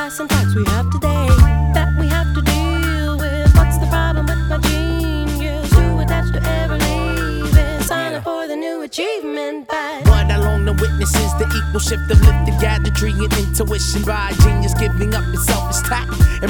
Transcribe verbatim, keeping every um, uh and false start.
class and facts we have today that we have to deal with. What's the problem with my genius? Too attached to ever leaving, sign up for the new achievement badge. But along the witnesses, the equal shift of lifted gadgetry and intuition by a genius giving up his self-esteem.